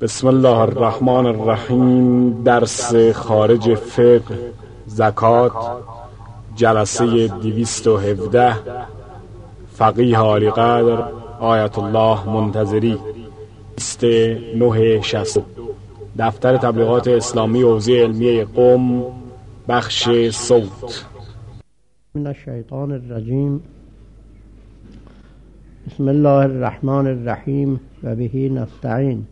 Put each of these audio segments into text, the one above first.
بسم الله الرحمن الرحیم. درس خارج فقه زکات، جلسه 217. فقیه عالی قدر آیت الله منتظری، 2960. دفتر تبلیغات اسلامی حوزه علمیه قم، بخش صوت. من الشیطان الرجیم. بسم الله الرحمن الرحیم و بهی نستعین.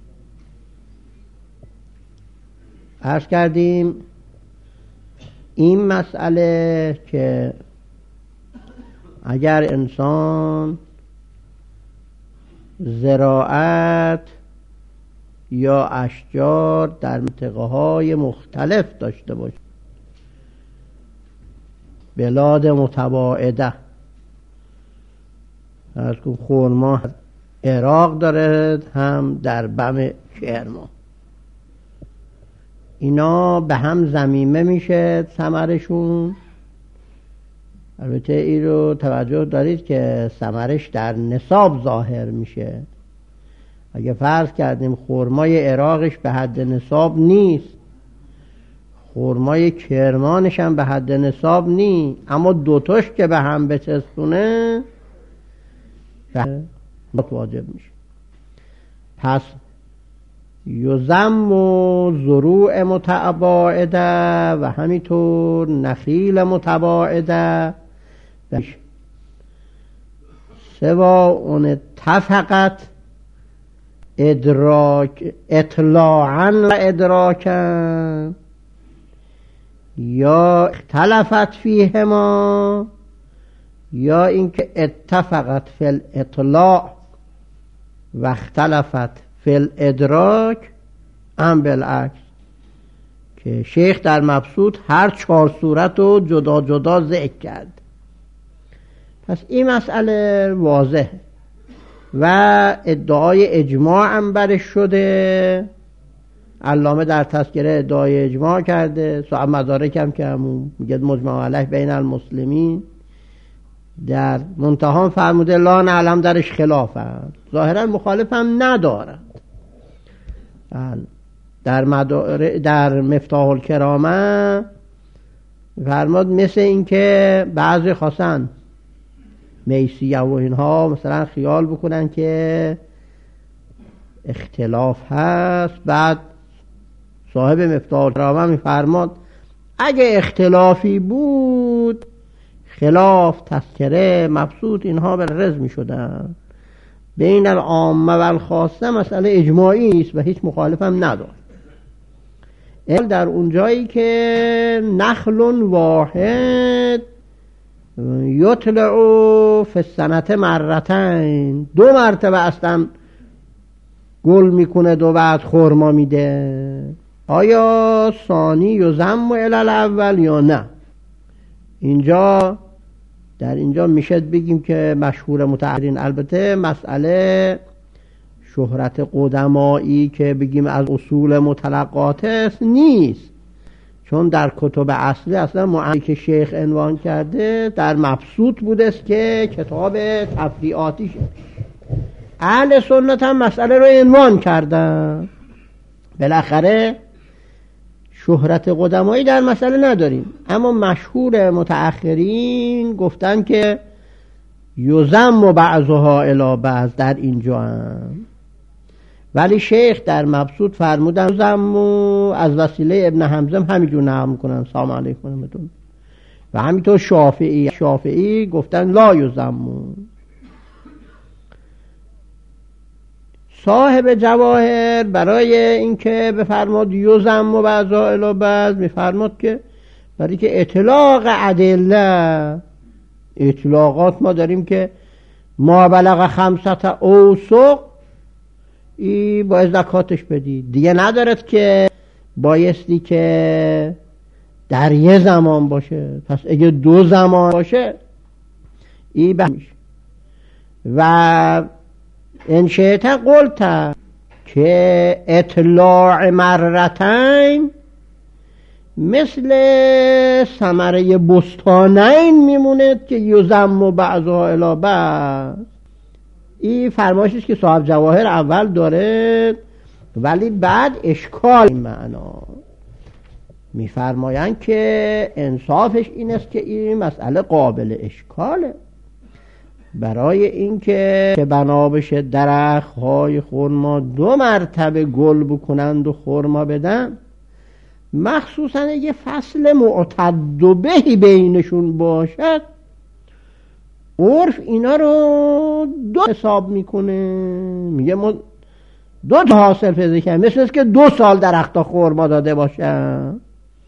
عرض کردیم این مسئله که اگر انسان زراعت یا اشجار در منطقه‌های مختلف داشته باشه، بلاد متباعده، از خرما عراق داره هم در بم کرمان، اینا به هم ضمیمه میشه ثمرشون. البته این رو توجه دارید که ثمرش در نصاب ظاهر میشه. اگه فرض کردیم خرمای عراقش به حد نصاب نیست، خرمای کرمانش هم به حد نصاب نیست، اما دوتاش که به هم بچسبونه واجب میشه. پس یزم و زروع متباعده و همینطور نخیل متباعده سوا اون اتفقت اطلاعا و ادراکا یا اختلفت فیهما، یا اینکه اتفقت فی الاطلاع و اختلفت فی الادراک، هم بالعکس، که شیخ در مبسوط هر 4 صورت رو جدا جدا ذکر کرد. پس این مسئله واضح و ادعای اجماع هم برش شده. علامه در تذکره ادعای اجماع کرده، صاحب مدارک هم که همون میگه مجمع علیه بین المسلمین، در منتها فرموده لا نعلم درش خلاف هم، ظاهرا مخالف هم ندارد. در مفتاح الکرامه فرمود مثل این که بعضی خواستن میسیه و اینها مثلا خیال بکنن که اختلاف هست، بعد صاحب مفتاح الکرامه میفرماد اگه اختلافی بود خلاف تذکره مبسوط اینها به رز می شدن. بین العامه و الخاصه مسئله اجماعی است و هیچ مخالف هم نداره. در اون جایی که نخل واحد یطلع فی السنه مرتين، 2 مرتبه اصلا گل میکنه و بعد خرما میده، آیا ثانی یضم الی الاول یا نه؟ در اینجا میشه بگیم که مشهور متأخرین، البته مسئله شهرت قدمایی که بگیم از اصول متلقات است نیست، چون در کتب اصلی اصلا معنی که شیخ عنوان کرده در مبسوط بوده است که کتاب تفریعاتی شد. اهل سنت هم مسئله رو عنوان کردن. بالاخره شهرت قدمایی در مسئله نداریم، اما مشهور متأخرین گفتن که یضم بعضها الی بعض در اینجا هم. ولی شیخ در مبسوط فرمودن یضم، از وسیله ابن حمزه همینجور نقل میکنن سلام علیکم، و همینطور شافعی گفتن لا یضم. صاحب جواهر برای اینکه بفرماد یضم و بعضا الی بعض میفرماد که برای که اطلاق ادله، اطلاقات ما داریم که ما بلغ 5 اوسق ای باید زکاتش بدی، دیگه ندارد که بایستی که در یه زمان باشه. پس اگه 2 زمان باشه ای بمیشه. و انشیت قلت که اطلاع مرتين مثل ثمره بستانین میموند که یضم بعضها الی بعض. این فرمایشی که صاحب جواهر اول داره ولی بعد اشکال این معنا میفرمایند که انصافش این است که این مسئله قابل اشکاله. برای اینکه بنا بشه درخت‌های خرما 2 مرتبه گل بکنند و خرما بدن، مخصوصا یه فصل معتد و بهی بینشون باشد، عرف اینا رو 2 حساب میکنه، میگه ما 2 تا حاصل پیدا کردیم، مثل است که 2 سال درخت‌ها خرما داده باشن.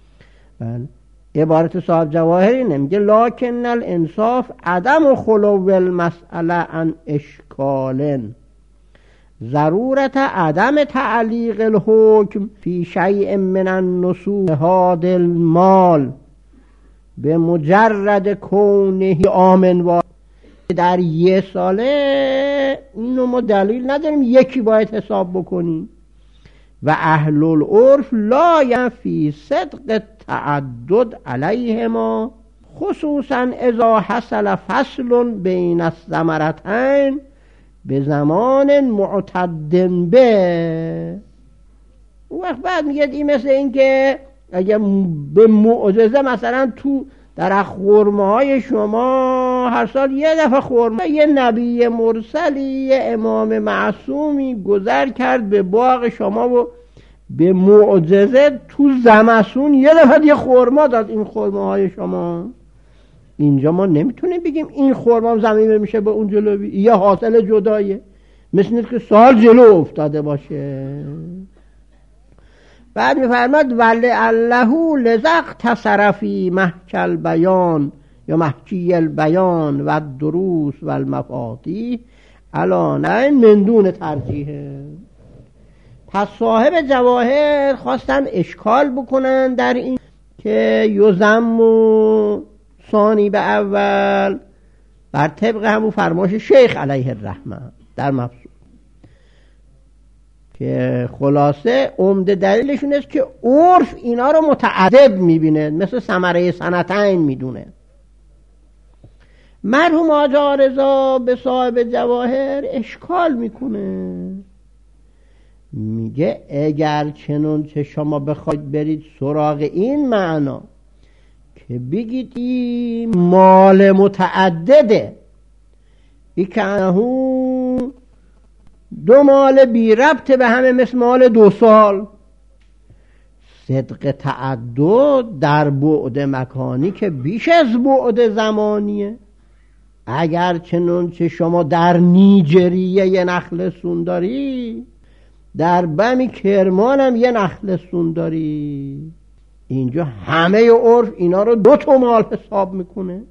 عبارت صاحب جواهر اینه، میگه لکن الانصاف عدم خلو المسئله عن اشکال، ضرورت عدم تعلیق الحکم فی شیء من النصوص هاد المال به مجرد کونه آمن و در 1 ساله اینو ما دلیل نداریم یکی باید حساب بکنیم. و اهل العرف لا ینفی صدق تعدد علیهما خصوصا اذا حصل فصل بین الثمرتین به زمان معتد به. اون وقت بعد میگه این مثل این که اگه به معجزه مثلا تو در خرماهای شما هر سال 1 دفعه خرما، یه نبی مرسلی یه امام معصومی گذر کرد به باغ شما و به معجزه تو زمستون 1 دفعه یه خرما داد این خرماهای شما. اینجا ما نمیتونیم بگیم این خرما زمینه میشه به اون جلوی، یه حاصل جدایه، مثل اینکه سال جلو افتاده باشه. بعد میفرماد ولعله لزق تصرفی محکی البیان یا محکی البیان و دروس و المفاتیح الان من دون ترجیحه. پس صاحب جواهر خواستن اشکال بکنن در این که یزم و ثانی به اول بر طبق همون فرمایش شیخ علیه الرحمه در مبسوط، که خلاصه عمده دلیلشون است که عرف اینا رو متعدد میبینه، مثل ثمره سنتین میدونه. مرحوم آقا رضا به صاحب جواهر اشکال میکنه، میگه اگر چنانچه شما بخواید برید سراغ این معنا که بگید این مال متعدده، ای که 2 مال بی ربط به همه مثل مال 2 سال، صدق تعدد در بعد مکانی که بیش از بعد زمانیه. اگر چنانچه شما در نیجریه یه نخلستون داری، در بمی کرمان هم یه نخلستون داری، اینجا همه عرف اینا رو 2 تا مال حساب میکنه.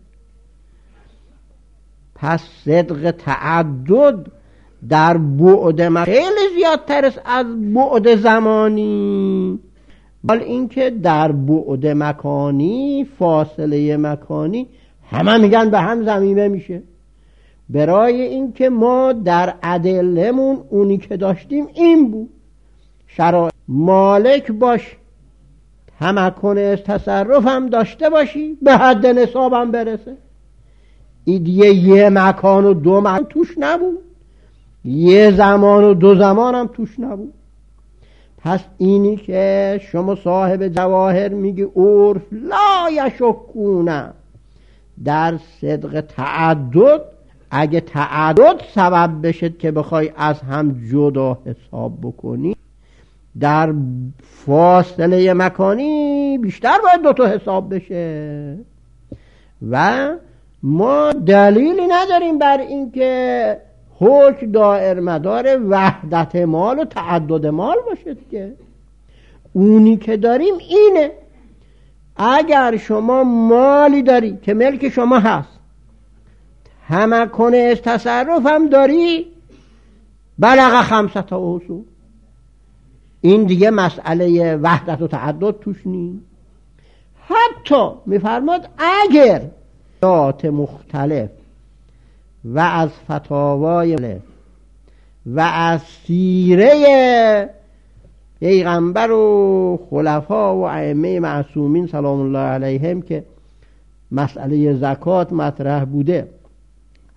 پس صدق تعدد در بعد خیلی زیادتر است از بعد زمانی. حال اینکه در بعد مکانی، فاصله مکانی، همه میگن به هم ضمیمه میشه. برای اینکه ما در ادله‌مون اونی که داشتیم این بود، شرایط مالک باش، تمکن از تصرف هم داشته باشی، به حد نصاب هم برسه. ایدیه 1 مکان و 2 مکان توش نبود، 1 زمان و 2 زمان هم توش نبود. پس اینی که شما صاحب جواهر میگی عرف لا یشکونه در صدق تعدد، اگه تعدد سبب بشه که بخوای از هم جدا حساب بکنی، در فاصله مکانی بیشتر باید 2 تا حساب بشه. و ما دلیلی نداریم بر اینکه حکم دائر مدار وحدت مال و تعدد مال باشد، که اونی که داریم اینه. اگر شما مالی داری که ملک شما هست، تمکن از تصرف هم داری، بلغ 5 اصول، این دیگه مسئله وحدت و تعدد توش نیست. حتی میفرماد اگر ذات مختلف و از فتاوای مختلف و از سیره پیغمبر و خلفا و ائمه معصومین سلام الله علیهم که مسئله زکات مطرح بوده،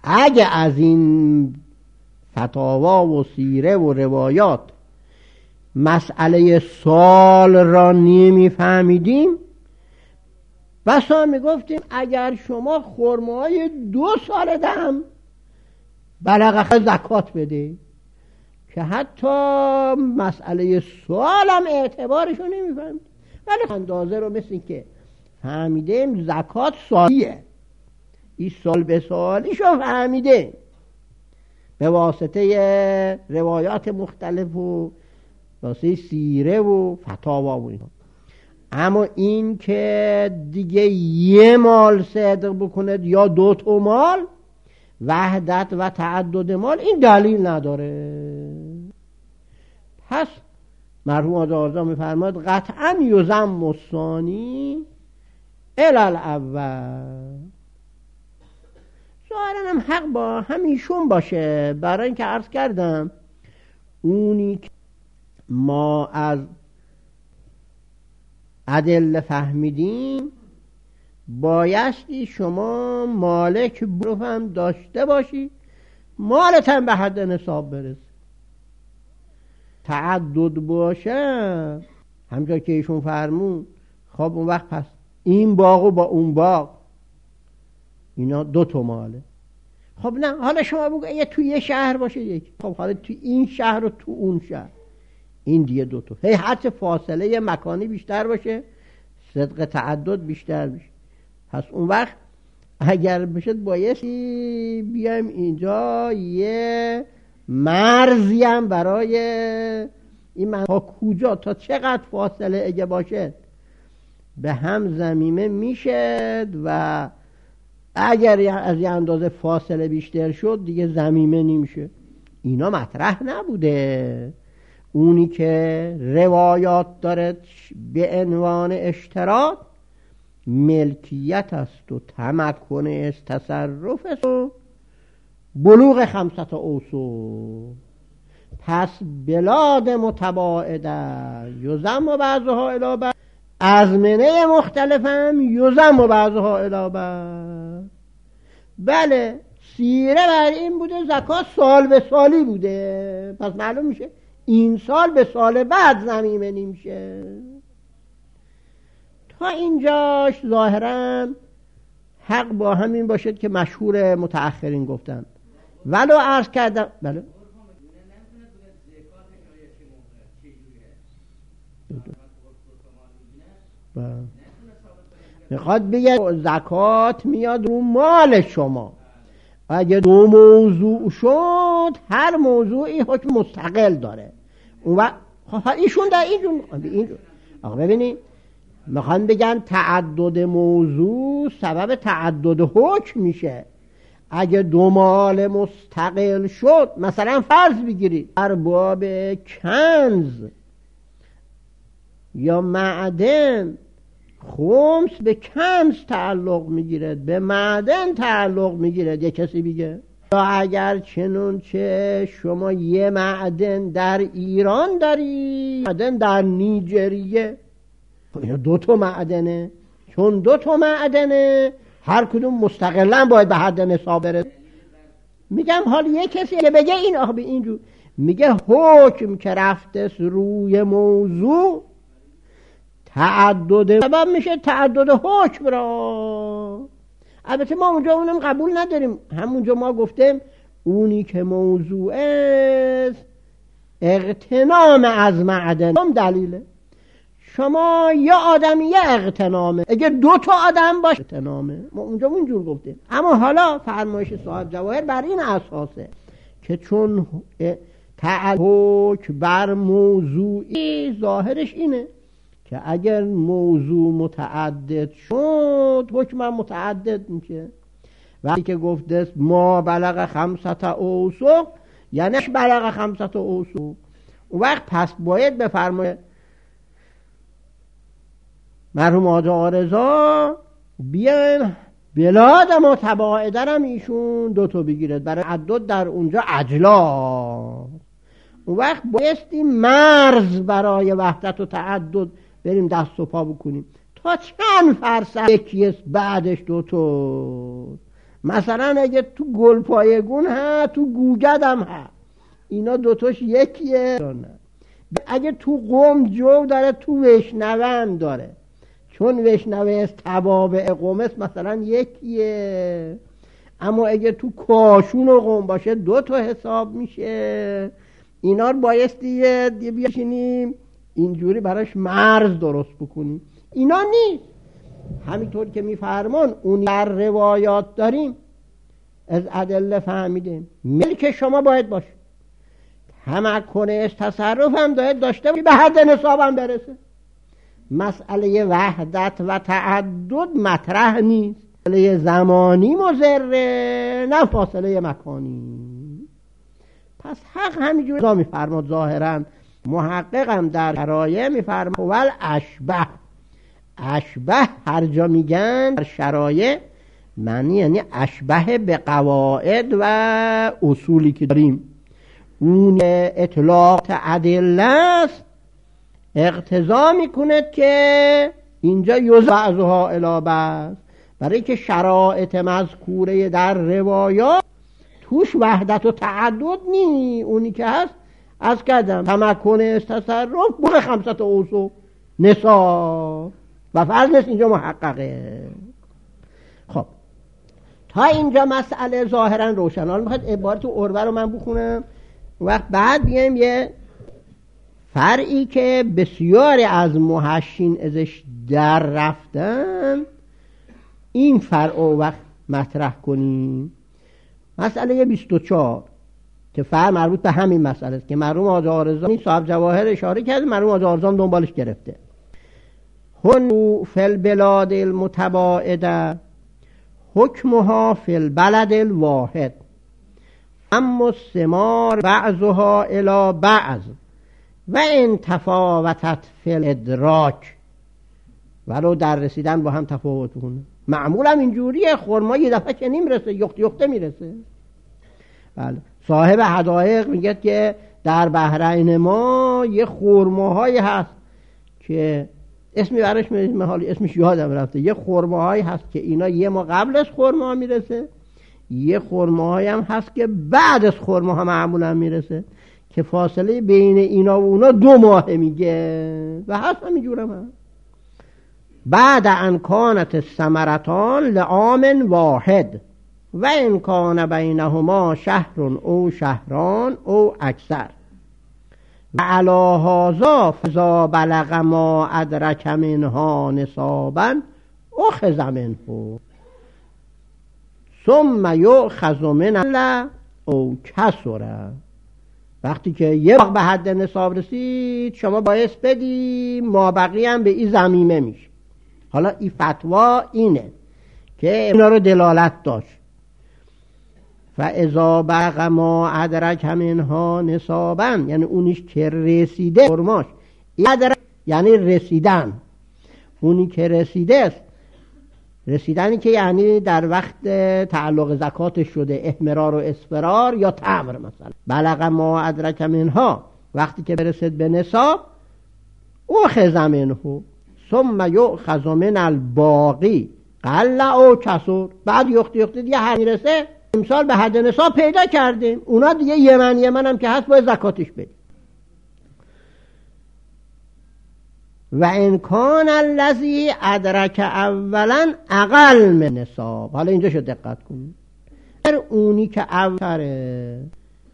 اگه از این فتاوا و سیره و روایات مسئله سال را نمیفهمیدیم، بسا میگفتیم اگر شما خرمای 2 سال دم بلغ زکات بده، که حتی مسئله سالم اعتبارشو نمیفهمید. ولی اندازه رو مثل که فهمیدیم زکات سالیه، این سال به سالیشو فهمیده به واسطه روایات مختلف و واسطه سیره و فتاوا و اینا. اما این که دیگه یه مال صدق بکند یا 2 تا مال، وحدت و تعدد مال، این دلیل نداره. پس مرحوم آقا میفرماد قطعا یضم الثانی الی الاول. ظاهرا هم حق با همیشون باشه، برای اینکه عرض کردم اونی که ما از ادله فهمیدیم بایستی شما مالک هم داشته باشی، مالت هم به حد نصاب برسه. تعدد باشه همجا که ایشون فرمون، خب اون وقت پس این باغ و با اون باغ اینا 2 تا ماله. خب نه، حالا شما بگو یه توی یه شهر باشه یک، خب حالا توی این شهر و تو اون شهر، این دیگه 2 تا. هی حتی فاصله مکانی بیشتر باشه صدق تعدد بیشتر میشه. پس اون وقت اگر بشد بایستی بیایم اینجا یه مرزی هم برای این من تا کجا تا چقدر فاصله اگه باشه به هم ضمیمه میشه، و اگر از یه اندازه فاصله بیشتر شد دیگه ضمیمه نمیشه. اینا مطرح نبوده. اونی که روایات داره به عنوان اشتراک ملکیت است و تمکن است، تصرف است و بلوغ 5 اوسق. پس بلاد متباعده یضم و بعضها الی بعض، ازمنه مختلف هم یضم و بعضها الی بعض. بله سیره بر این بوده زکات سال به سالی بوده، پس معلوم میشه این سال به سال بعد ضمیمه نمیشه. تا اینجاش ظاهرا حق با همین باشد که مشهور متأخرین گفتن. ولو عرض کردم بله میخواد بگه زکات میاد رو مال شما. اگه 2 موضوع شد هر موضوعی حکم مستقل داره. اون وقت ایشون در اینجور آقا ببینید میخوان بگن تعدد موضوع سبب تعدد حکم میشه. اگه 2 مال مستقل شد، مثلا فرض بگیرید ارباب کنز یا معدن، خمس به کنز تعلق میگیرد، به معدن تعلق میگیرد. یه کسی بگه یا اگر چنانچه شما یه معدن در ایران داری، معدن در نیجریه، اینا 2 تا معدنه. چون 2 تا معدنه هر کدوم مستقلا باید به حد نصاب برسه. میگم حال یه کسی که بگه این آخه به اینجور میگه حکم که رفته روی موضوع تعدد سبب میشه تعدد حکم را. البته ما اونجا اونم قبول نداریم. همونجا ما گفتیم اونی که موضوع است اغتنام از معدن هم دلیله. شما یا آدمی یا اغتنامه، اگه 2 تا آدم باشه اغتنامه، ما اونجا اونجور گفتیم. اما حالا فرمایش صاحب جواهر بر این اساسه که چون تعلق بر موضوعی ظاهرش اینه که اگر موضوع متعدد شد حکم متعدد میشه. وقتی که گفته ما بلغ 5 اوسق یعنی بلغ 5 اوسق، اون وقت پس باید بفرمایید مرحوم آقا رضا بیان بلاد متباعده هم ایشون 2 تا بگیرد، برای عدد در اونجا عجلا. اون وقت بایستی مرز برای وحدت و تعدد بریم دست و پا بکنیم. تا چند فرسخ یکیست بعدش 2 تا. مثلا اگه تو گلپایگون ها، تو گوگد هم ها، اینا 2 تاش یکیه. اگه تو قم جو داره تو وشنوه هم داره، چون وشنوه از توابع قم است مثلا یکیه، اما اگه تو کاشون و قم باشه 2 تا حساب میشه. اینا رو بایستی بیاشینیم اینجوری براش مرز درست بکنیم. اینا نیست. همینطور که میفرمان اون در روایات داریم از ادله فهمیدیم ملک شما باید باشه، تمکن از تصرف هم باید داشته باشه، به حد نصاب هم برسه. مسئله وحدت و تعدد مطرح نیست، فاصله زمانی مضره نه فاصله مکانی. پس حق همینجور میفرماد ظاهرا، محققم در شرایع میفرماد ول اشبه. اشبه هر جا میگن در شرایع معنی یعنی اشبه به قواعد و اصولی که داریم. اون اطلاق ادله است، اقتضا میکند که اینجا یوز بعضها الی بعض، برای که شرایط مذکوره در روایات توش وحدت و تعدد نی. اونی که هست از کردم تمکن از تصرف بوق 5 اوسق نصاب و فرض نیست اینجا محققه. خب تا اینجا مسئله ظاهرا روشن. حالا میخواد عبارت عروه رو من بخونم وقت بعد بیایم یه فرعی که بسیاری از محشین ازش در رفتن این فرع وقت مطرح کنیم. مسئله 24 که فرع مربوط به همین مسئله است که مرحوم حاج آرزانی صاحب جواهر اشاره کرده، مرحوم حاج آرزان دنبالش گرفته. هن فی البلاد المتباعده حکمها فی البلد الواحد، اما الثمار بعضها الی بعض و ان تفاوتت فی الادراک. ولو در رسیدن با هم تفاوت کنه. معمولا اینجوریه، خرما یه دفعه که نمیرسه، یخته میرسه. بله. صاحب حدایق میگه که در بحرین ما یه خرماهایی هست که اسمی براش اسمش یادم رفته، یه خرماهایی هست که اینا یه ما قبل از خرما میرسه، یه خرماهایی هم هست که بعد از خرماها معمولا میرسه، که فاصله بین اینا و اونا 2 ماه میگه و هست همینجورم هست. بعد ان کانت الثمرتان لعام واحد و ان کان بینهما شهر او شهران او اکثر و علی هذا فذا بلغ ما ادرک منها نصابا اخذ منه ثم یؤخذ من الله او کسره. وقتی که یه باغ به حد نصاب رسید شما باید بدی، ما بقیه هم به این ضمیمه میشه. حالا این فتوا اینه که اینا رو دلالت داشت. فاذا بلغ ما ادرک منها نصابا، یعنی اونیش که رسیده فرماش، ادرک یعنی رسیدن، اونی که رسیده است، رسیدنی که یعنی در وقت تعلق زکات شده، احمرار و اسفرار یا تمر مثلا. بلغ ما ادرک منها، وقتی که برسد به نصاب، اخذ منه ثم یؤخذ من الباقی قل او کسر. بعد یختی دیگه هر میرسه امسال به حد نصاب پیدا کردیم، اونا دیگه یمن هم که هست باید زکاتش بدیم. و ان کان الذی ادرک اولا اقل من نصاب. حالا اینجا شو دقت کنید، هر اونی که اولتره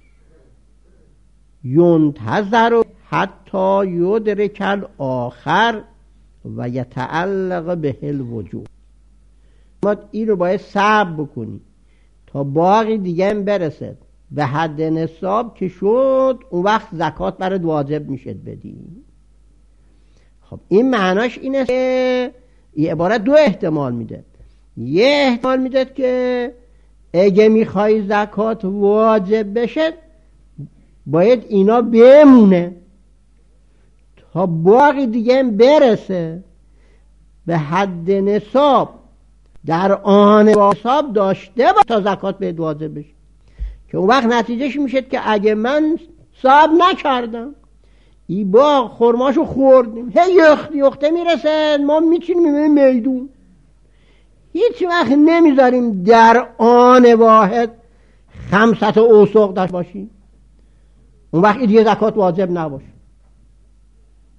ینتظر حتی یدرک الاخر و یتعلق به الوجود. ما این رو باید صبر بکنی تا باقی دیگه هم برسد به حد نصاب که شد، اون وقت زکات برات واجب میشه بدی. خب این معناش اینه که این عبارت 2 احتمال میده. یه احتمال میده که اگه میخوای زکات واجب بشه باید اینا بمونه تا باقی دیگه هم برسه به حد نصاب، در آن حساب داشته با تا زکات به واجب بشه، که اون وقت نتیجهش میشه که اگه من صاحب نکردم این باغ خرماشو خوردیم، هی یخته میرسه، ما میچینیم میدون، هیچ وقت نمیذاریم در آن واحد 500 اوسق داشت باشیم، اون وقت دیگه زکات واجب نباشه.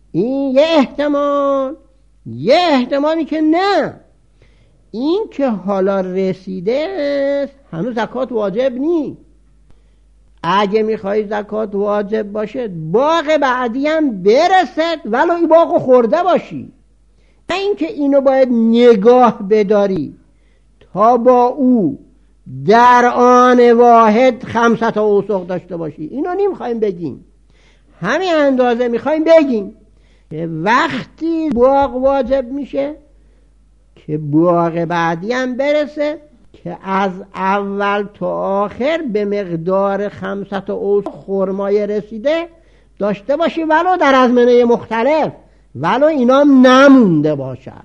این یه احتمال. یه احتمالی که نه، این که حالا رسیده است هنوز زکات واجب نیست. اگه میخوای زکات واجب باشه باغ بعدی هم برسد ولو این باغو خورده باشی، نه اینکه اینو باید نگاه بداری تا با او در آن واحد 500 اوسق داشته باشی. اینو نمیخوایم بگیم، همین اندازه میخوایم بگیم که وقتی باغ واجب میشه که باغ بعدی هم برسه که از اول تا آخر به مقدار 500 اوسق خرمای رسیده داشته باشی ولو در ازمنه مختلف، ولو اینا نمونده باشد.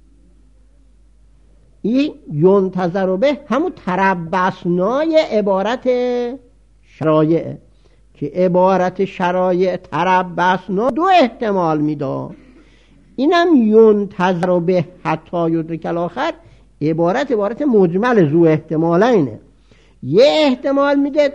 این ینتظر به همون تربصنای عبارت شرایع، که عبارت شرایع تربصنا دو احتمال میداد. اینم ینتظر به حتی یدرک الاخر عبارت مجمل ذو احتمالینه. یه احتمال میده.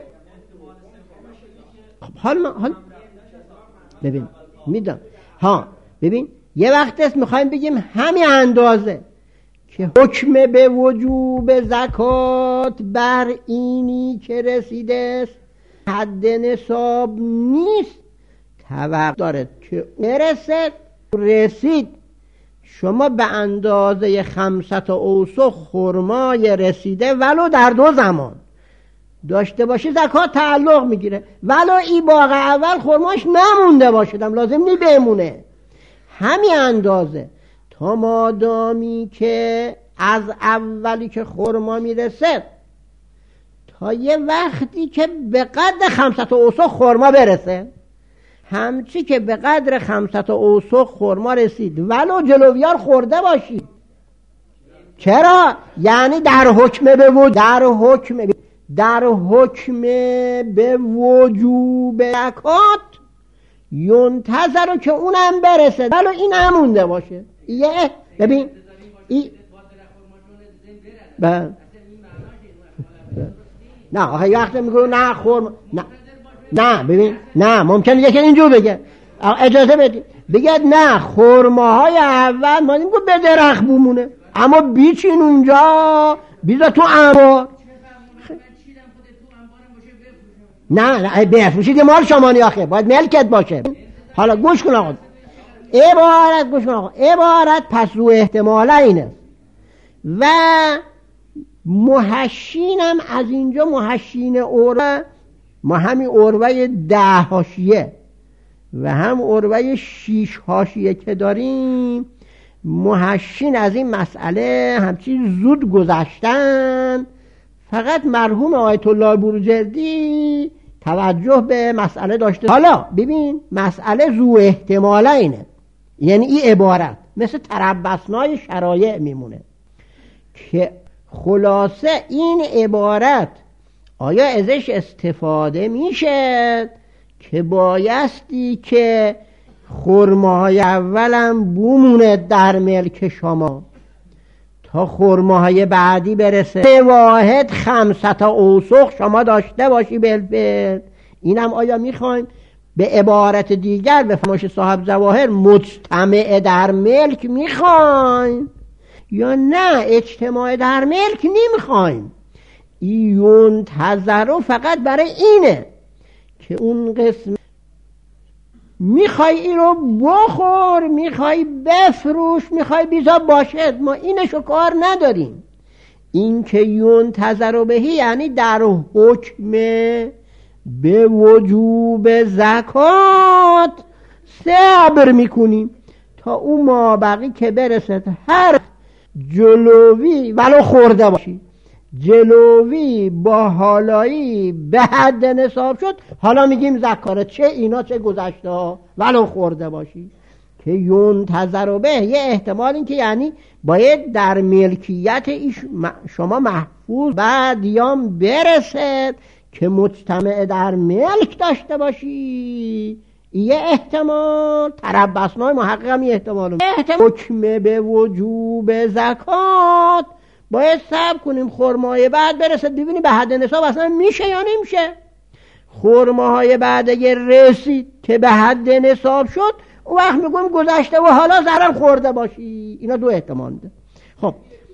حال ببین میدم ببین یه وقت است میخوایم بگیم همین اندازه که حکم به وجوب زکات بر اینی که رسیده است حد نصاب نیست، توقع داره که رسید شما به اندازه 500 اوسق خرمای رسیده ولو در 2 زمان داشته باشی زکات تعلق میگیره، ولو این باغ اول خرماش نمونده باشه دم لازم نی بمونه همین اندازه، تا مادامی که از اولی که خرما میرسه تا یه وقتی که به قدر 500 اوسق خرما برسه، همچی که به قدر 500 اوسق خرما رسید ولو جلویار خورده باشید. چرا؟ یعنی در حکم به وجوب زکات ینتظر که اونم برسه ولو این همونده باشه. ببین نه آخه وقت میگو نه خرما نه ببین نه ممکنه یکی اینجور بگه اجازه بدید بگید نه خرماهای اول ما نمیگو به درخت بمونه اما بیچین اونجا بیزا تو انبار. نه بفروشید یه مال شمانی آخه باید ملکت باشه. حالا گوش کن آقا عبارت پس رو احتماله اینه و محشینم از اینجا محشین اوره، ما همین اوروه 10 حاشیه و هم اوروه 6 حاشیه که داریم محشین از این مسئله همچین زود گذشتن. فقط مرحوم آیت الله بروجردی توجه به مسئله داشته. حالا ببین مسئله ذو احتماله اینه، یعنی این عبارت مثل تربصنای شرایع میمونه که خلاصه این عبارت آیا ازش استفاده میشه که بایستی که خرماهای اولم بمونه در ملک شما تا خرماهای بعدی برسه به واحد 500 اوسق شما داشته باشی بالفعل. اینم آیا میخوایم به عبارت دیگر به فرمایش صاحب ظواهر مجتمع در ملک میخوایم یا نه اجتماع در ملک نمیخوایم؟ این تذرو فقط برای اینه که اون قسم میخوای این رو بخور، میخوای بفروش، میخوای بیزا باشد، ما اینشو کار نداریم. این که یون تذرو بهی یعنی در حکم به وجوب زکات صبر میکنیم تا اون مابقی که برسد هر جلوی ولو خورده باشی، جلوی با حالایی به حد نصاب شد، حالا میگیم زکات چه اینا چه گذشته ها ولو خورده باشی. که یون تذرو به یه احتمال این که یعنی باید در ملکیت شما محفوظ بعدیام برسد که مجتمع در ملک داشته باشی. یه احتمال تربصنای محقق هم یه احتمال حکم به وجوب زکات باید صبر کنیم خرمای بعد برسد ببینیم به حد نصاب اصلا میشه یا نمیشه. خرماهای بعد اگه رسید که به حد نصاب شد اون وقت میگم گذشته و حالا ضرر خورده باشی. اینا دو احتمال ده. خب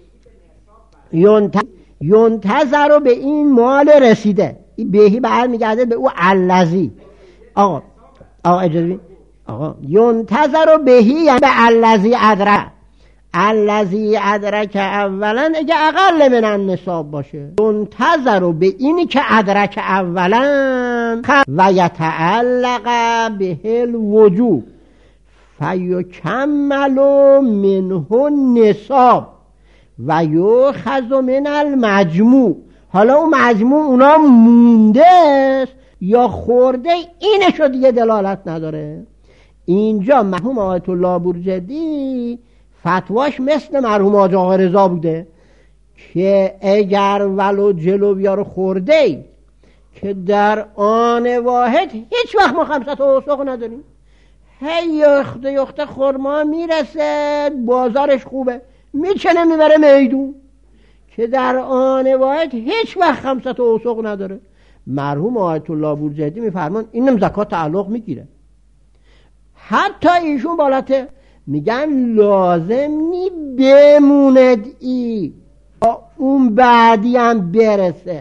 ینتظر رو به این مال رسیده، این بهی برمیگرده به او الذی. آقا اجازه آقا ینتظر رو بهی یعنی به الذی ادرک. الذی ادرک اولا اگه اقل من النصاب باشه، ینتظر رو به اینی که ادرک اولا و یتعلق به الوجوب فیکمل منه النصاب و یؤخذ من المجموع. حالا اون مجموع اونا مونده است یا خورده، اینشو دیگه دلالت نداره. اینجا مرحوم آیت الله بورجردی فتواش مثل مرحوم حاج آقا رضا بوده که اگر ولو جلوبیا رو خورده ای که در آن واحد هیچ وقت ما 500 اوسق نداریم، هی یخته خرما میرسه بازارش خوبه میچنه میبره میدون، که در آن واحد هیچ وقت 500 اوسق نداره. مرحوم آیت الله بورجردی میفرمان اینم زکات تعلق میگیره. حتی ایشون بالاتر میگن لازم نی بموند اون بعدی هم برسه،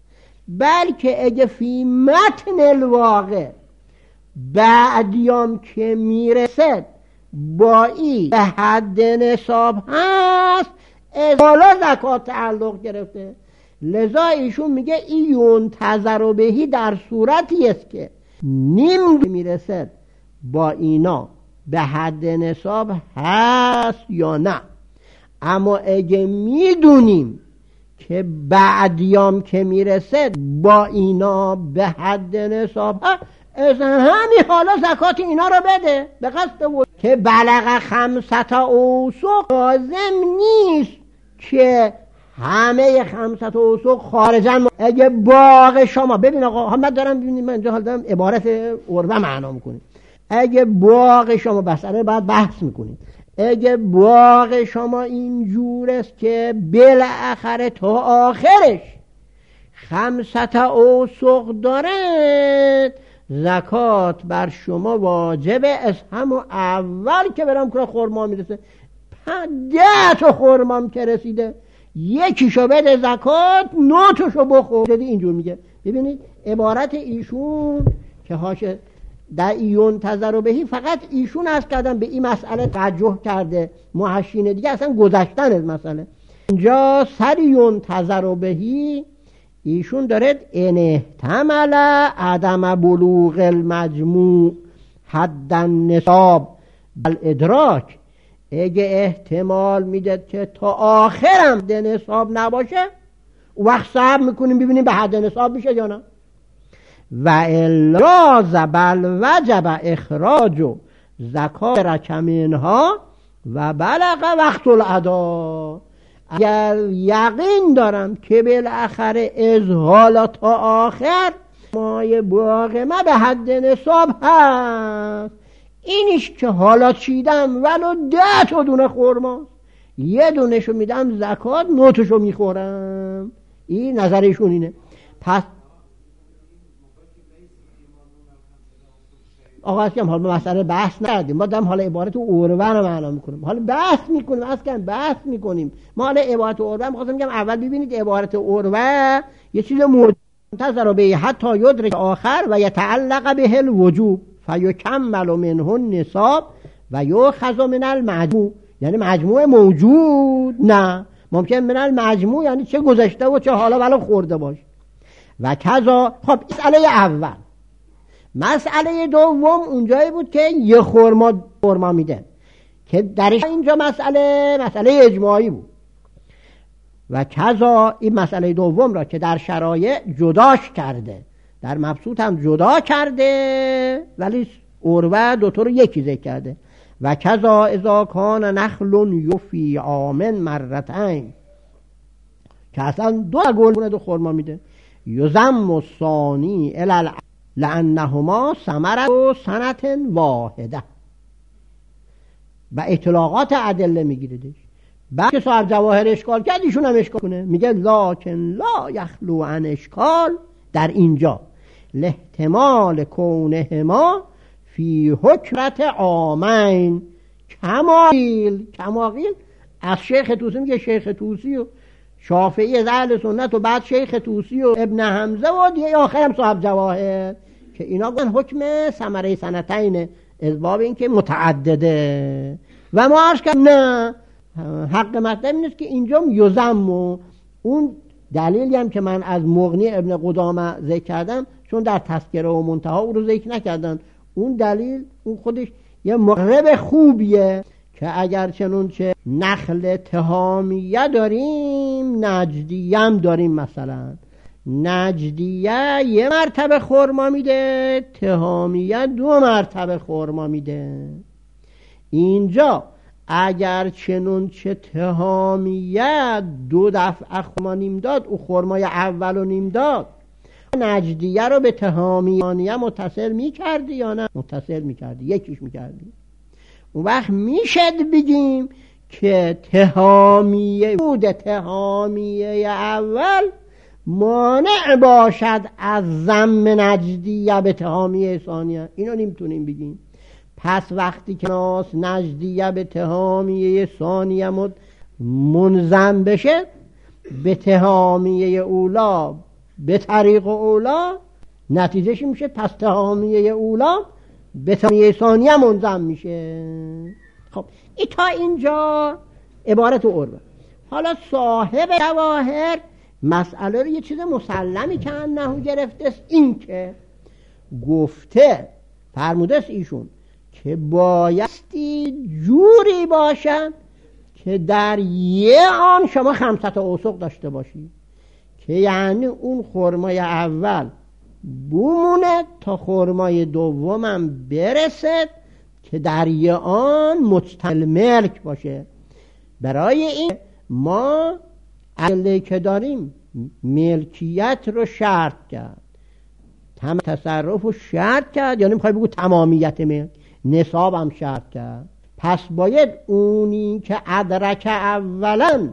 بلکه اگه فی متن الواقع بعدیام که میرسد با ای به حد نصاب هست حالا زکات تعلق گرفته. لذا ایشون میگه این ینتظر بهی در صورتی است که نیم میرسد با اینا به حد نصاب هست یا نه. اما اگه میدونیم که بعدیام که میرسد با اینا به حد نصاب هست، از همین حالا زکات اینا رو بده به قصد که بلغ 500 اوسق. لازم نیست که همه 500 اوسق خارجن. اگه باغ شما ببین آقا من دارم ببینید، من اینجا حال دارم عبارت عربه معنا میکنیم. اگه باغ شما بسره بعد بحث میکنیم، اگه باغ شما اینجور است که بالاخره تا آخرش 500 اوسق داره، زکات بر شما واجبه. از همون اول که برام کنه خرما میرسه 10 تا خرمام که رسیده یکیشو بده زکات، 9 تاشو بخور. اینجور میگه. ببینید عبارت ایشون که هاشه در ینتظر بهی فقط ایشون از کردن به این مسئله توجه کرده، محشین دیگه اصلا گذشتن از مسئله. اینجا سر ینتظر بهی ایشون داره ان احتمل عدم بلوغ المجموع حد النصاب الادراک، اگه احتمال میده که تا آخرم حد نصاب نباشه وقت صبر میکنیم ببینیم به حد نصاب میشه یا نه. و الا بل وجب اخراج زکات رکمینها و بلغ وقت الادا. اگر یقین دارم که بالاخره از حالا تا آخر مای باغ ما به حد نصاب هست، اینیش که حالا چیدم ولو 10 تا دونه خرما، یه دونشو میدم زکات، 9 تاشو میخورم. این نظرشون اینه. پس آقا اصلا حالا مسئله بحث نکردیم، ما داریم حالا عبارت عربه رو معنا میکنیم، حالا بحث میکنیم، اصلا بحث میکنیم. ما حالا عبارت عربه میخواستم بگم اول ببینید عبارت عربه یه چیز منتظر به حتی یدرک آخر و یتعلق به الوجوب فیکمل منه النصاب و یؤخذ من المجموع، یعنی مجموع موجود نه، ممکن من المجموع یعنی چه گذشته و چه حالا ولو خورده باشه. و کذا. خب مسئله اول. مسئله دوم اونجایی بود که یه خرما میده که درش اینجا مسئله اجماعی بود. و کذا این مسئله دوم را که در شرایع جداش کرده، در مبسوط هم جدا کرده ولی عربه دوتا رو یکی ذکر کرده. و کذا اذا کان نخل یفی عامن مرتين، که اصلا دو گل دو خرما میده. یزم الثانی الی لانهما ثمره سنه واحده. و اطلاقات ادله میگیردش. بعد که صاحب جواهر اشکال کرد ایشون هم اشکال کنه، میگه لکن لا یخلو عن اشکال در اینجا لاحتمال کونهما فی حکمت آمین کماقیل از شیخ توسی میگه شیخ توسی و شافعی از اهل سنت و بعد شیخ توسی و ابن حمزه و دیگه آخرم صاحب جواهر که اینا گفتن حکم ثمره سنتین از باب این که متعدده و ما عرض کردیم نه حق مطلب نیست که اینجا یزم و اون دلیلی هم که من از مغنی ابن قدامه ذکر کردم چون در تذکره و منتهی او رو ذکر نکردن اون دلیل اون خودش یه مقرب خوبیه که اگر چنونچه نخل تهامیه داریم نجدیه هم داریم مثلا نجدیه یه مرتبه خرما میده تهامیه 2 مرتبه خرما میده اینجا اگر چنونچه تهامیه 2 دفعه خرما نیم داد او خرمای اولو نیم داد نجدیه رو به تهامیه متصل میکردی یا نه؟ متصل میکردی یکیش میکردی اون وقت میشد بگیم که تهامیه بود تهامیه اول مانع باشد از ضم نجدیه به تهامیه ثانیه اینو نمیتونیم بگیم پس وقتی که ناس نجدیه به تهامیه ثانیه منضم بشه به تهامیه اولا به طریق اولا نتیجهش میشه پس تهامیه اولا به تهامیه ثانیه منضم میشه خب این تا اینجا عبارت عربه حالا صاحب جواهر مسئله رو یه چیز مسلمی که نحو گرفته است این که گفته فرموده است ایشون که بایستی جوری باشد که در یه آن شما 500 اوسق داشته باشی که یعنی اون خرمای اول بمونه تا خرمای دومم برسد که در یه آن مجتمع ملک باشه برای این ما عقلی که داریم ملکیت رو شرط کرد تصرف رو شرط کرد یعنی میخوای بگو تمامیت ملک نصاب هم شرط کرد پس باید اونی که ادرک اولا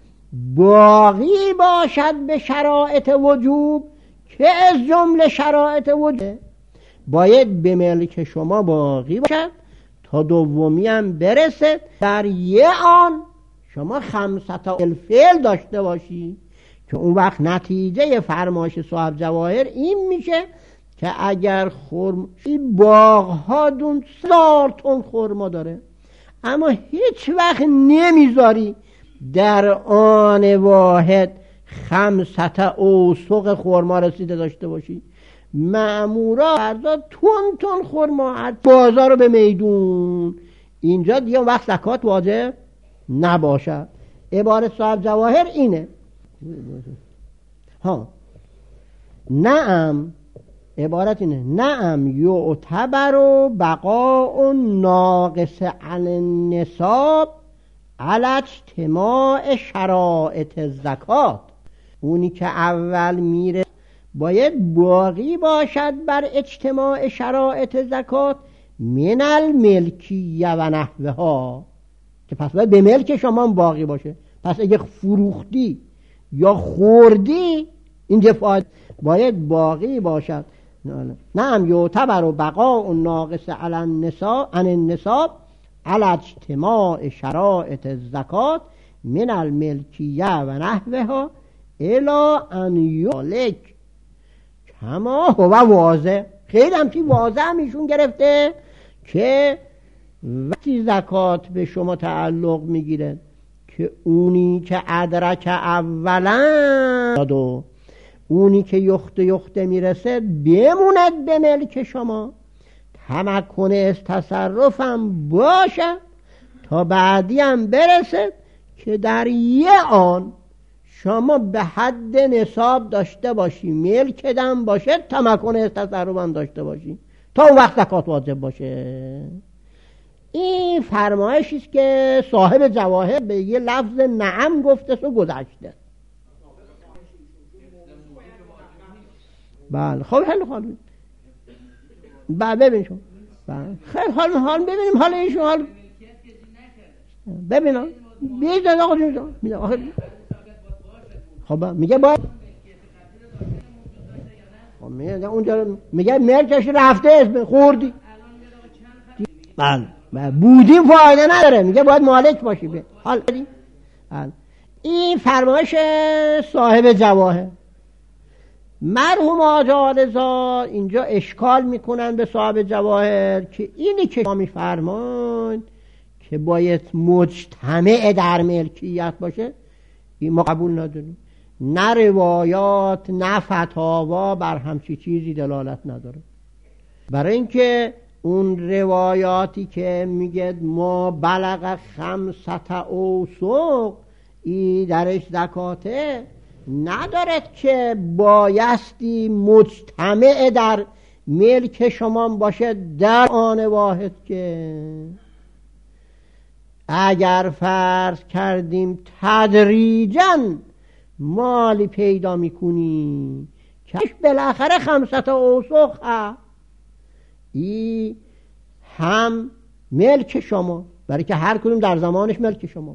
باقی باشد به شرایط وجوب که از جمله شرایط وجوب باید به ملک شما باقی باشد تا دومی هم برسد در یه آن شما 500 الفعل داشته باشی که اون وقت نتیجه فرمایش صاحب جواهر این میشه که اگر این باغ‌ها دون 1000 تن خرما داره اما هیچ وقت نمیذاری در آن واحد 500 اوسق خرما رسیده داشته باشی مأمورا فردا تون خرما بازار رو به میدون اینجا دیگه وقت زکات واجب نباشد عبارت صاحب جواهر اینه نعم عبارت اینه نعم یعتبر بقاء ناقص عن النصاب علی اجتماع شرائط زکات اونی که اول میره باید باقی باشد بر اجتماع شرائط زکات من الملکیه و نحوها که پس باید به ملک شما باقی باشه پس اگه فروختی یا خوردی این دفعات باید باقی باشد نعم یعتبر بقاء ناقص عن النصاب علی اجتماع شرائط الزکات من الملکیه و نحوها الی ان یالک کما هو واضح خیلی همچی واضح هم ایشون گرفته که وقتی زکات به شما تعلق میگیره که اونی که ادرک اولا و اونی که یخته میرسه بموند به ملک شما تمکن از تصرفم باشه تا بعدی هم برسه که در یه آن شما به حد نصاب داشته باشی ملک دم باشه تمکن از تصرفم داشته باشی تا اون وقت زکات واجب باشه این فرمایشی است که صاحب جواهر به یه لفظ نعم گفته و گذشته بله خب حال ببین شما خیلی حال ببینیم حال ایشون حال ببینم بیاید آقا جون خب میگه باید خب میگه اونجا میگه ملکش رفته اسم خوردی بودیم فایده نداره، میگه باید مالک باشی. به حال این فرمایش صاحب جواهر. مرحوم آقا رضا اینجا اشکال میکنن به صاحب جواهر که اینی که ما میفرمان که باید مجتمع در ملکیت باشه، این ما قبول نداریم. نه روایات نه فتاوا بر همچی چیزی دلالت نداره. برای اینکه اون روایاتی که میگه ما بلغ 500 اوسق ای درش زکاته، ندارد که بایستی مجتمع در ملک شما باشه در آن واحد. که اگر فرض کردیم تدریجاً مالی پیدا میکنی که بالاخره 500 اوسق ای هم ملک شما، برای که هر کدوم در زمانش ملک شما،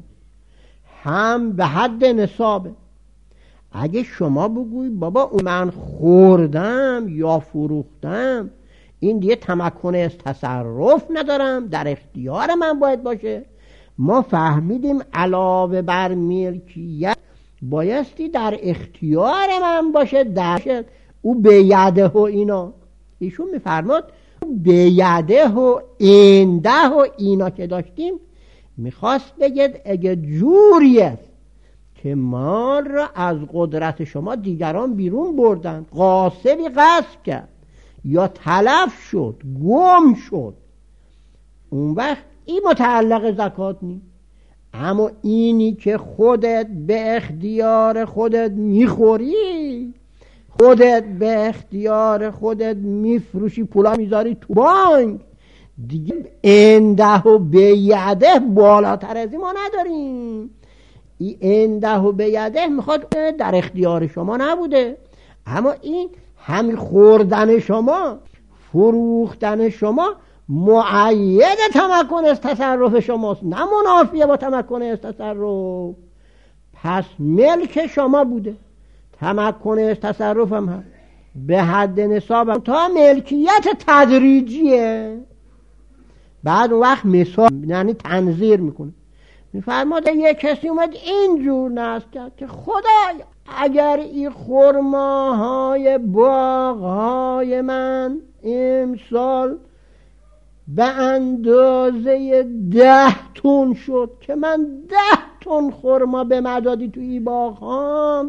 هم به حد نصابه. اگه شما بگوی بابا من خوردم یا فروختم، این دیگه تمکن از تصرف ندارم، در اختیار من باید باشه. ما فهمیدیم علاوه بر ملکیت بایستی در اختیار من باشه، در او به یده و اینا. ایشون میفرماد به یده و اینده و اینا که داشتیم، میخواست بگید اگه جوریه که مال را از قدرت شما دیگران بیرون بردن، غاصبی غصب کرد یا تلف شد، گم شد، اون وقت این متعلق زکات نیست. اما اینی که خودت به اختیار خودت میخوری، خودت به اختیار خودت میفروشی، پولا میذاری تو بانک، دیگه انده و بیده بالاتر از این ما نداریم. این انده و بیده میخواد در اختیار شما نبوده، اما این همین خوردن شما، فروختن شما مؤید تمکن از تصرف شماست، نه منافیه با تمکن از تصرف. پس ملک شما بوده، تمکن از تصرف هم هست، به حد نصاب تا ملکیت تدریجیه. بعد اون وقت مثال یعنی تنظیر میکنه. میفرماده یک کسی اومد اینجور نصب کرد که خدایا اگر این خرماهای باغهای من امسال به اندازه 10 تن شد که من 10 تن خرما به مدادی توی این باغهام،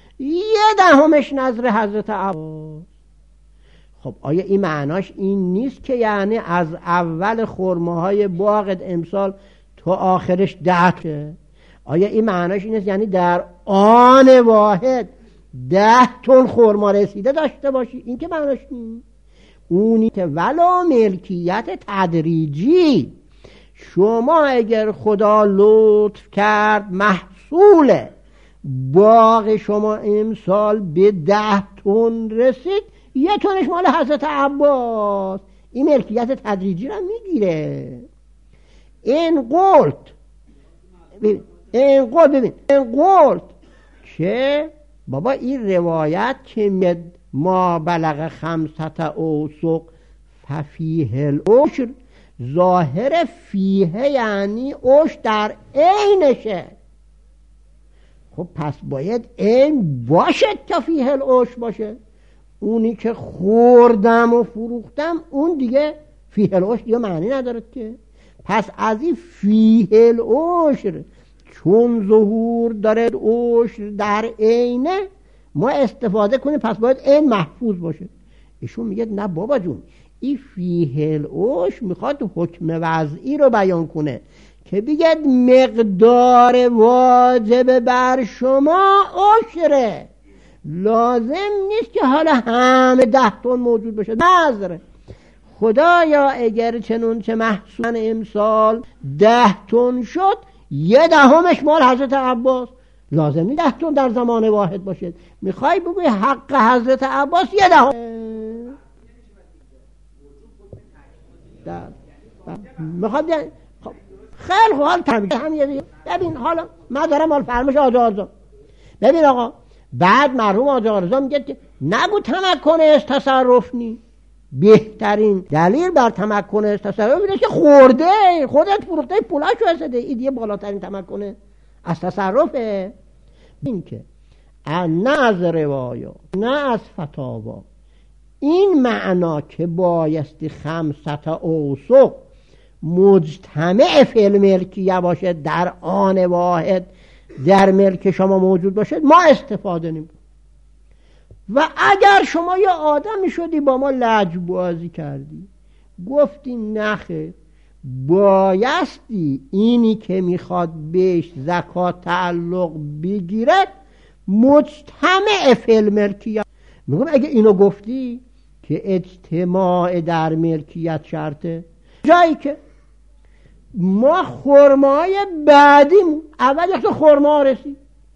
1/10 نظر حضرت عباس. خب آیا این معناش این نیست که یعنی از اول خرماهای باغت امسال تو آخرش 10 شه؟ آیا این معناش این نیست یعنی در آن واحد 10 تن خرما رسیده داشته باشی؟ این که معناش نیست. اونی که ولا ملکیت تدریجی، شما اگر خدا لطف کرد محصول باغ شما امسال به 10 تن رسید، 1 تنش مال حضرت عباس، این ملکیت تدریجی را میگیره. این قلت که بابا این روایت که ما بلغ 500 اوسق ففیه العشر، ظاهر فیه یعنی عشر در عینشه. خب پس باید عین باشد تا فیه العشر باشه. اونی که خوردم و فروختم اون دیگه فیه العشر دیگه معنی نداره که. پس از این فیه العشر چون ظهور داره عشر در عینه ما استفاده کنیم، پس باید این محفوظ باشه. ایشون میگه نه بابا جون، این فیه العشر میخواد حکم وضعی رو بیان کنه که بگه مقدار واجب بر شما عشره، لازم نیست که حالا همه 10 تن موجود باشه. نظر خدایا اگر چنون چه محصول امسال 10 تن شد، 1/10 مال حضرت عباس، لازم نیست 10 تن در زمان واحد باشه. میخوای بگوی حق حضرت عباس 1/10. میخواد خیلی خوال تمیز. ببین حالا من دارم حال فرمش آقا رضا. ببین آقا، بعد مرحوم آقا رضا میگه که نگو تمکن از تصرف نی، بهترین دلیل بر تمکن تصرف اینه که خورده، خودت فروخته، پولاشو رسیده، این دیگه بالاترین تمکن از تصرفه. این که نه از روایا نه از فتاوا این معنا که بایستی خمسط اوسق مجتمع فی الملکیه باشه، در آن واحد در ملک شما موجود باشه، ما استفاده نیم. و اگر شما یه آدمی شدی با ما لجبازی کردی، گفتی نخه بایستی اینی که میخواد بهش زکات تعلق بگیرد مجتمع فی الملکیه، میگم اگه اینو گفتی که اجتماع در ملکیت شرطه، جایی که ما خرمای بعدیم اول یک خرما رسید،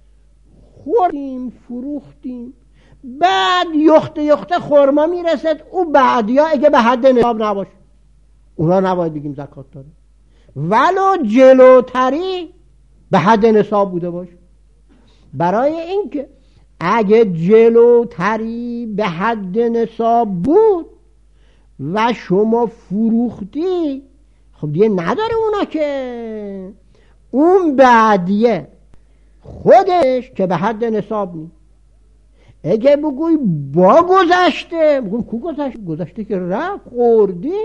خوردیم فروختیم، بعد یخته خرما میرسد، او بعدی ها اگه به حد نصاب نباشه اونا نباید بگیم زکات داره، ولو جلوتری به حد نصاب بوده باشه. برای اینکه اگه جلوتری به حد نصاب بود و شما فروختی، خب دیگه نداره اونا که اون بعدیه خودش که به حد نصاب نیست. اگه بگوی با گذشته، بگوی کو گذشته؟ گذشته که رفت خوردی.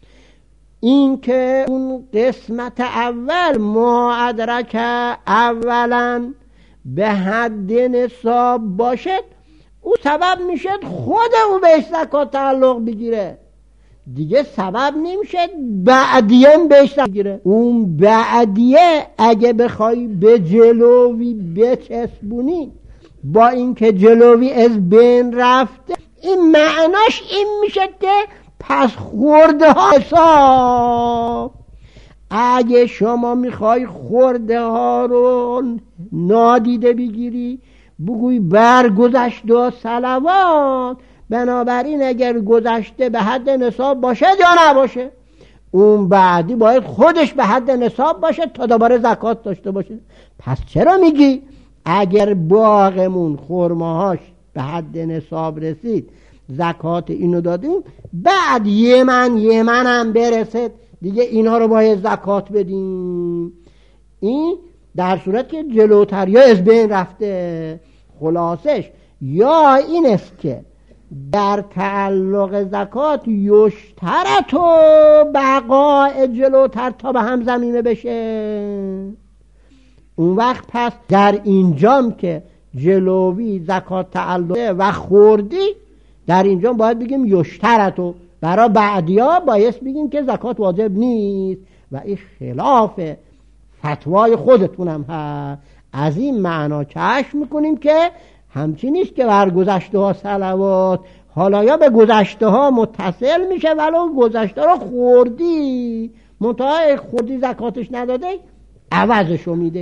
این که اون قسمت اول ما ادرک اولا به حد نصاب باشد، او سبب میشد خود او بهش زکات تعلق بگیره، دیگه سبب نمیشد بعدیه بهش بگیره. اون بعدیه اگه بخوای به جلوی بچسبونی با اینکه جلوی از بین رفته، این معناش این میشه که پس خورده ها حساب. اگه شما میخوای خورده ها رو نادیده بگیری، بگوی برگذشته و صلوات، بنابراین اگر گذشته به حد نصاب باشه یا نباشه، اون بعدی باید خودش به حد نصاب باشه تا دوباره زکات داشته باشه. پس چرا میگی اگر باغمون خرماهاش به حد نصاب رسید زکات اینو دادیم، بعد یه من هم برسد دیگه اینا رو باید زکات بدیم؟ این در صورت که جلوتر یا از بین رفته. خلاصش یا این است که در تعلق زکات یشترط و بقاء جلوتر تا به هم زمینه بشه. اون وقت پس در اینجام که جلوی زکات تعلق و خوردی، در اینجام باید بگیم یشترط، و برای بعدیا باید بگیم که زکات واجب نیست. و این خلاف فتوای خودتونم هست. از این معنا کشف میکنیم که همچین نیست که بر گذشته ها صلوات، حالا یا به گذشته ها متصل میشه ولو گذشته رو خوردی، منتها خوردی زکاتش نداده عوضشو میده.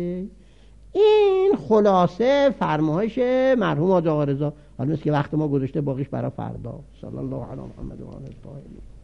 این خلاصه فرمایش مرحوم حاج آقا رضا. حالا نیست که وقت ما گذاشته، باقیش برای فردا. صلی الله علی محمد و آله الطاهرین.